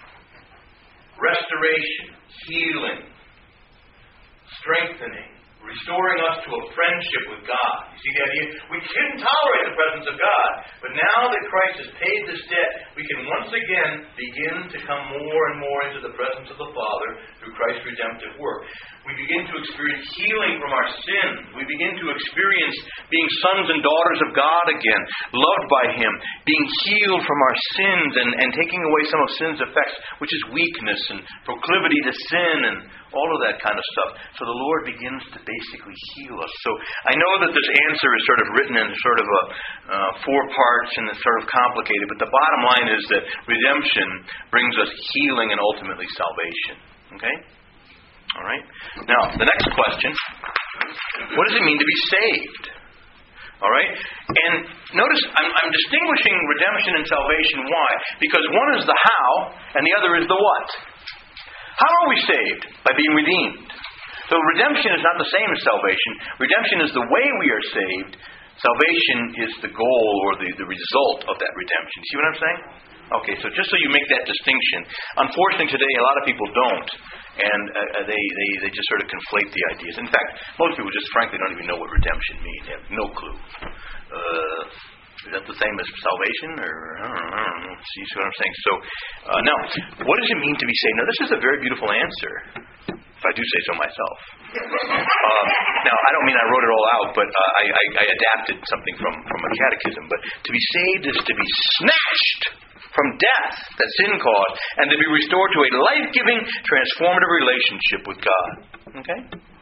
restoration, healing, strengthening, restoring us to a friendship with God. You see the idea? We couldn't tolerate the presence of God, but now that Christ has paid this debt, we can once again begin to come more and more into the presence of the Father through Christ's redemptive work. We begin to experience healing from our sins. We begin to experience being sons and daughters of God again, loved by Him, being healed from our sins and taking away some of sin's effects, which is weakness and proclivity to sin and all of that kind of stuff. So the Lord begins to basically heal us. So I know that this answer is sort of written in sort of four parts and it's sort of complicated, but the bottom line is that redemption brings us healing and ultimately salvation. Okay? All right? Now, the next question, what does it mean to be saved? All right? And notice, I'm distinguishing redemption and salvation. Why? Because one is the how, and the other is the what. How are we saved? By being redeemed. So redemption is not the same as salvation. Redemption is the way we are saved. Salvation is the goal or the result of that redemption. See what I'm saying? Okay, so just so you make that distinction. Unfortunately today a lot of people don't. And they just sort of conflate the ideas. In fact, most people just frankly don't even know what redemption means. They have no clue. Is that the same as salvation? Or I don't know. See what I'm saying? So, now, what does it mean to be saved? Now, this is a very beautiful answer, if I do say so myself. Now, I don't mean I wrote it all out, but I adapted something from a catechism. But to be saved is to be snatched from death that sin caused, and to be restored to a life-giving, transformative relationship with God. Okay?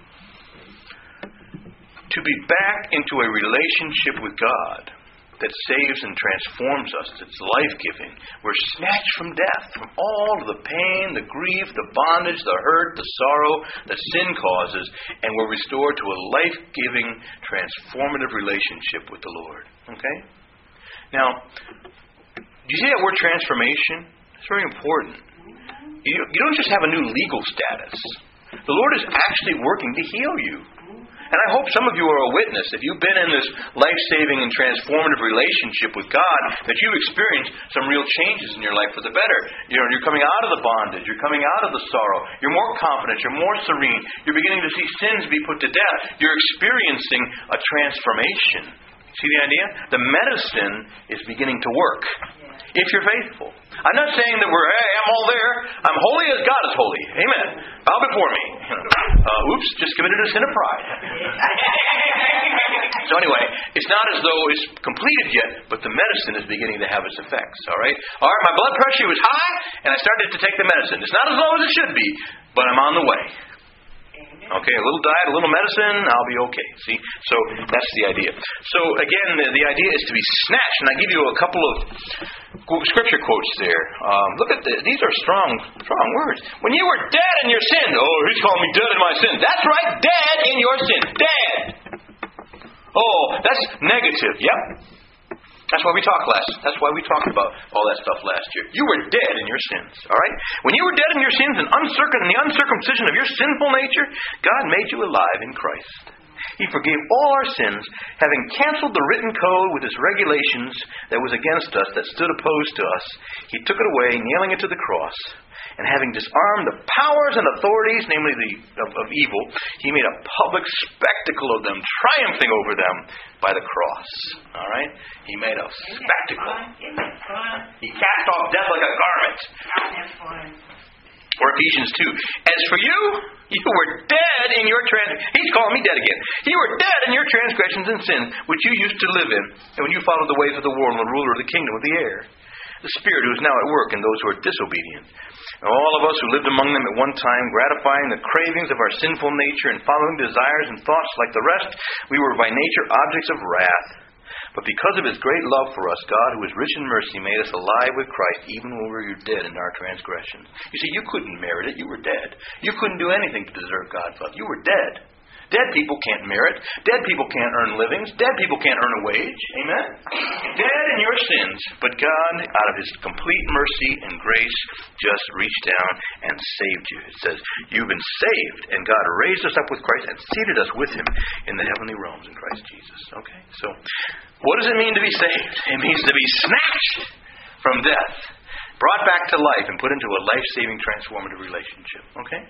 To be back into a relationship with God that saves and transforms us, that's life-giving. We're snatched from death, from all of the pain, the grief, the bondage, the hurt, the sorrow that sin causes, and we're restored to a life-giving, transformative relationship with the Lord. Okay? Now, do you see that word transformation? It's very important. You don't just have a new legal status. The Lord is actually working to heal you. And I hope some of you are a witness. If you've been in this life-saving and transformative relationship with God, that you've experienced some real changes in your life for the better. You're coming out of the bondage. You're coming out of the sorrow. You're more confident. You're more serene. You're beginning to see sins be put to death. You're experiencing a transformation. See the idea? The medicine is beginning to work. If you're faithful. I'm not saying that I'm all there. I'm holy as God is holy. Amen. Bow before me. Oops, just committed a sin of pride. So anyway, it's not as though it's completed yet, but the medicine is beginning to have its effects. All right, my blood pressure was high, and I started to take the medicine. It's not as low as it should be, but I'm on the way. Okay, a little diet, a little medicine, I'll be okay. See? So that's the idea. So again, the idea is to be snatched. And I give you a couple of scripture quotes there. Look at these are strong words. When you were dead in your sin, he's calling me dead in my sin. That's right, dead in your sin. Dead. Oh, that's negative. Yep. That's why we talked about all that stuff last year. You were dead in your sins, all right? When you were dead in your sins and in the uncircumcision of your sinful nature, God made you alive in Christ. He forgave all our sins, having canceled the written code with its regulations that was against us, that stood opposed to us. He took it away, nailing it to the cross. And having disarmed the powers and authorities, namely of evil, He made a public spectacle of them, triumphing over them by the cross. All right? He made a spectacle. Isn't that fun? He cast off death like a garment. Isn't that fun? Or Ephesians 2. As for you, you were dead in your transgressions. He's calling me dead again. You were dead in your transgressions and sins, which you used to live in, and when you followed the ways of the world and the ruler of the kingdom of the air, the Spirit who is now at work in those who are disobedient. And all of us who lived among them at one time, gratifying the cravings of our sinful nature and following desires and thoughts like the rest, we were by nature objects of wrath. But because of His great love for us, God, who is rich in mercy, made us alive with Christ, even when we were dead in our transgressions. You see, you couldn't merit it. You were dead. You couldn't do anything to deserve God's love. You were dead. Dead people can't merit. Dead people can't earn livings. Dead people can't earn a wage. Amen? Dead in your sins. But God, out of His complete mercy and grace, just reached down and saved you. It says, you've been saved, and God raised us up with Christ and seated us with Him in the heavenly realms in Christ Jesus. Okay? So, what does it mean to be saved? It means to be snatched from death, brought back to life, and put into a life-saving, transformative relationship. Okay?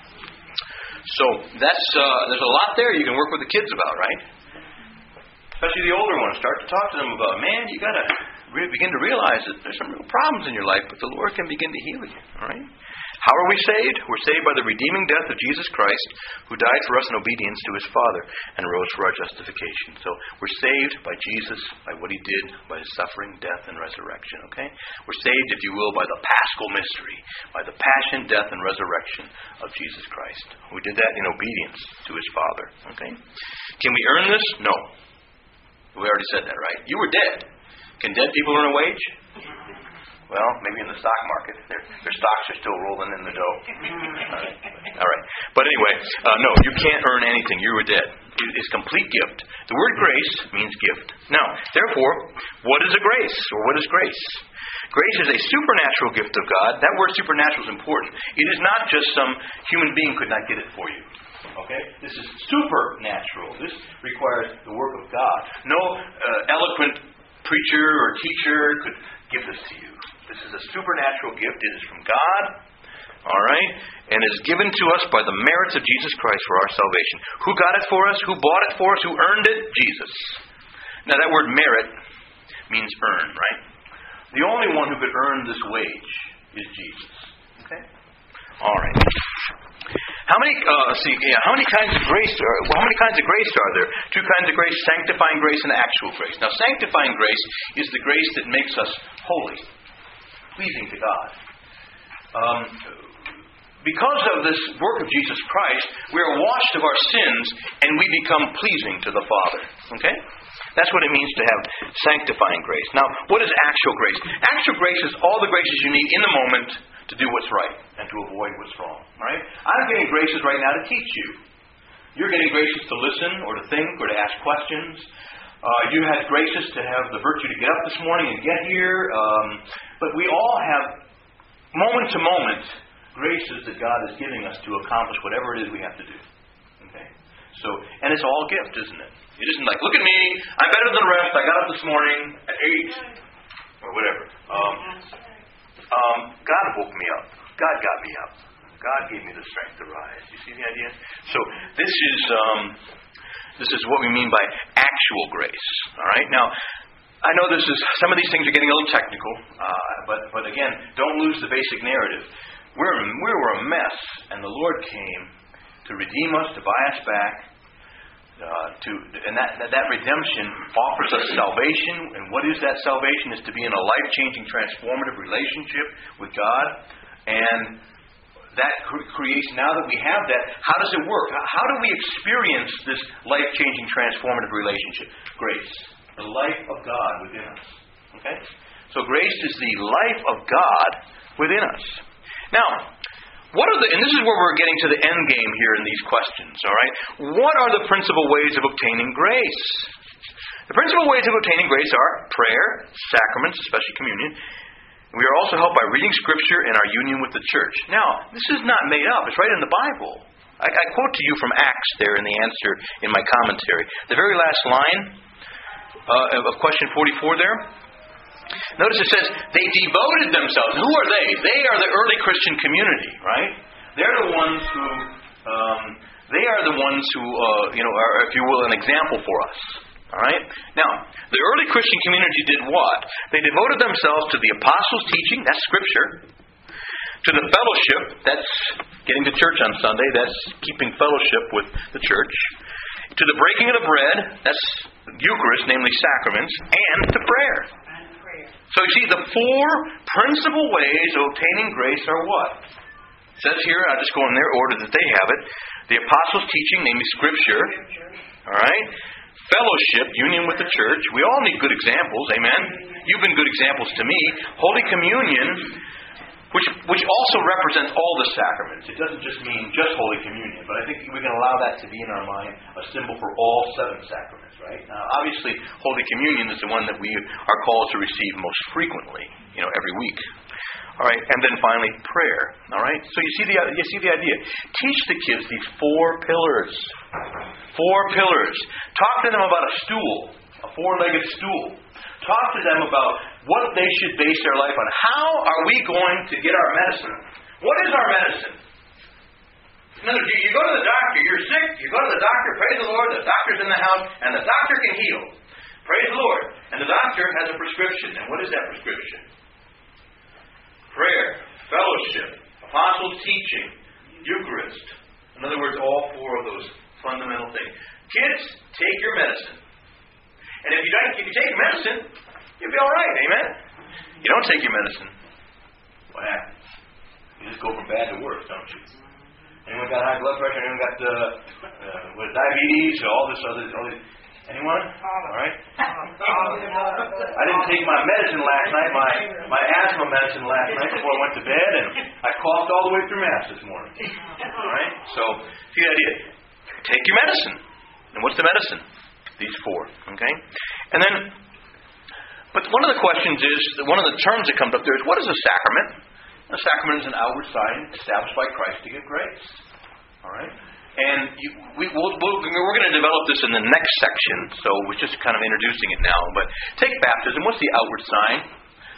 So that's there's a lot there you can work with the kids about, right? Especially the older ones. Start to talk to them about, man, you got to begin to realize that there's some real problems in your life, but the Lord can begin to heal you. All right? How are we saved? We're saved by the redeeming death of Jesus Christ, who died for us in obedience to His Father and rose for our justification. So we're saved by Jesus, by what He did, by His suffering, death, and resurrection. Okay? We're saved, if you will, by the Paschal mystery, by the passion, death, and resurrection of Jesus Christ. We did that in obedience to His Father. Okay? Can we earn this? No. We already said that, right? You were dead. Can dead people earn a wage? Well, maybe in the stock market. Their stocks are still rolling in the dough. All right. But anyway, no, you can't earn anything. You were dead. It's complete gift. The word grace means gift. Now, therefore, what is a grace? Or what is grace? Grace is a supernatural gift of God. That word supernatural is important. It is not just some human being could not get it for you. Okay? This is supernatural. This requires the work of God. No eloquent preacher or teacher could give this to you. This is a supernatural gift. It is from God. All right? And is given to us by the merits of Jesus Christ for our salvation. Who got it for us? Who bought it for us? Who earned it? Jesus. Now that word merit means earn, right? The only one who could earn this wage is Jesus. Okay? All right. How many kinds of grace are there? Two kinds of grace: sanctifying grace and actual grace. Now, sanctifying grace is the grace that makes us holy, pleasing to God. Because of this work of Jesus Christ, we are washed of our sins and we become pleasing to the Father. Okay? That's what it means to have sanctifying grace. Now, what is actual grace? Actual grace is all the graces you need in the moment to do what's right and to avoid what's wrong. Right? I'm getting graces right now to teach you. You're getting graces to listen or to think or to ask questions. You had graces to have the virtue to get up this morning and get here. But we all have, moment to moment, graces that God is giving us to accomplish whatever it is we have to do. Okay? So, and it's all gift, isn't it? It isn't like, look at me, I'm better than the rest, I got up this morning at 8, or whatever. God woke me up. God got me up. God gave me the strength to rise. You see the idea? So, this is what we mean by actual grace. All right? Now, I know some of these things are getting a little technical, but again, don't lose the basic narrative. We were a mess, and the Lord came to redeem us, to buy us back, and that redemption offers us salvation. And what is that salvation? Is to be in a life-changing, transformative relationship with God. And that creates, now that we have that, how does it work? How do we experience this life-changing, transformative relationship? Grace. The life of God within us. Okay? So grace is the life of God within us. Now, and this is where we're getting to the end game here in these questions, all right? What are the principal ways of obtaining grace? The principal ways of obtaining grace are prayer, sacraments, especially communion. We are also helped by reading Scripture and our union with the church. Now, this is not made up. It's right in the Bible. I quote to you from Acts there in the answer in my commentary. The very last line of question 44 there. Notice it says, they devoted themselves. Who are they? They are the early Christian community, right? They're the ones who, are, if you will, an example for us. All right? Now, the early Christian community did what? They devoted themselves to the apostles' teaching, that's Scripture, to the fellowship, that's getting to church on Sunday, that's keeping fellowship with the church, to the breaking of the bread, that's Eucharist, namely sacraments, and to prayer. So you see, the four principal ways of obtaining grace are what? It says here, I'll just go in their order that they have it. The apostles' teaching, namely Scripture. All right? Fellowship, union with the church. We all need good examples, amen? You've been good examples to me. Holy Communion, which also represents all the sacraments. It doesn't just mean just Holy Communion, but I think we can allow that to be in our mind a symbol for all 7 sacraments, right? Now, obviously, Holy Communion is the one that we are called to receive most frequently, every week. All right, and then finally, prayer. All right, so you see the idea. Teach the kids these 4 pillars. 4 pillars. Talk to them about a stool, a 4-legged stool. Talk to them about what they should base their life on. How are we going to get our medicine? What is our medicine? In other words, you go to the doctor, you're sick, you go to the doctor, praise the Lord, the doctor's in the house, and the doctor can heal. Praise the Lord. And the doctor has a prescription. And what is that prescription? Prayer, fellowship, apostles' teaching, Eucharist. In other words, all 4 of those fundamental things. Kids, take your medicine. And if you take medicine, you'll be all right, amen? You don't take your medicine, what happens? You just go from bad to worse, don't you? Anyone got high blood pressure? Anyone got diabetes? All this. Anyone? All right. I didn't take my medicine last night, my asthma medicine last night before I went to bed, and I coughed all the way through Mass this morning. All right? So, see the idea. Take your medicine. And what's the medicine? These 4. Okay? And then, but one of the questions is, one of the terms that comes up there is, what is a sacrament? A sacrament is an outward sign established by Christ to give grace. All right? And we're going to develop this in the next section, so we're just kind of introducing it now. But take baptism. What's the outward sign?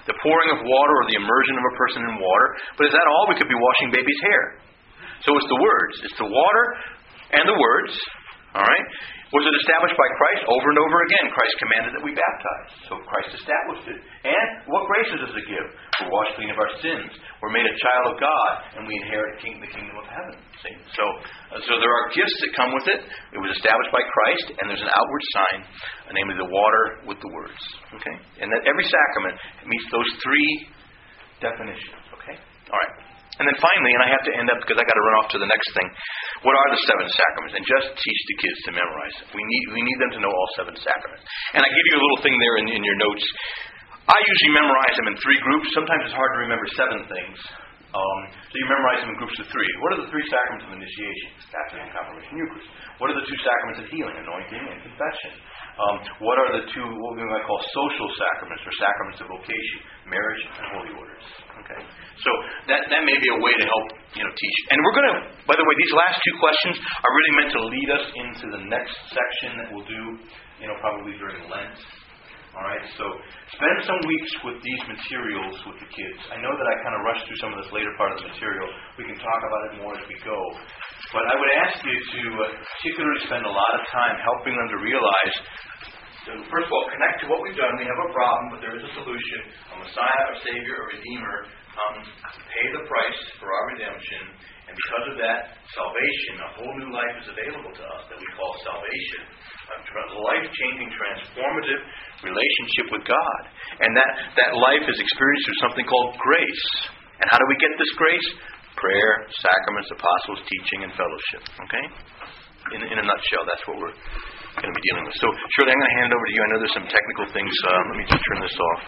the pouring of water or the immersion of a person in water. But is that all? We could be washing baby's hair. So it's the words. It's the water and the words. All right? Was it established by Christ? Over and over again, Christ commanded that we baptize. So Christ established it. And what graces does it give? We're washed clean of our sins. We're made a child of God, and we inherit the kingdom of heaven. See? So there are gifts that come with it. It was established by Christ, and there's an outward sign, namely the water with the words. Okay? And that every sacrament meets those three definitions. Okay? All right. And then finally, and I have to end up because I got to run off to the next thing. What are the 7 sacraments? And just teach the kids to memorize it. We need them to know all 7 sacraments. And I give you a little thing there in your notes. I usually memorize them in 3 groups. Sometimes it's hard to remember 7 things. So you memorize them in groups of 3. What are the 3 sacraments of initiation? Baptism, confirmation, Eucharist. What are the 2 sacraments of healing? Anointing and confession. What are the 2 what we might call social sacraments or sacraments of vocation? Marriage and holy orders. Okay, so that may be a way to help teach. And we're going to, by the way, these last 2 questions are really meant to lead us into the next section that we'll do, probably during Lent. All right, so spend some weeks with these materials with the kids. I know that I kind of rushed through some of this later part of the material. We can talk about it more as we go. But I would ask you to particularly spend a lot of time helping them to realize, first of all, connect to what we've done. We have a problem, but there is a solution. A Messiah, a Savior, a Redeemer comes to pay the price for our redemption. And because of that, salvation, a whole new life is available to us that we call salvation. A life-changing, transformative relationship with God. And that life is experienced through something called grace. And how do we get this grace? Prayer, sacraments, apostles, teaching, and fellowship. Okay? In a nutshell, that's what we're going to be dealing with. So, Shirley, I'm going to hand it over to you. I know there's some technical things. Let me just turn this off.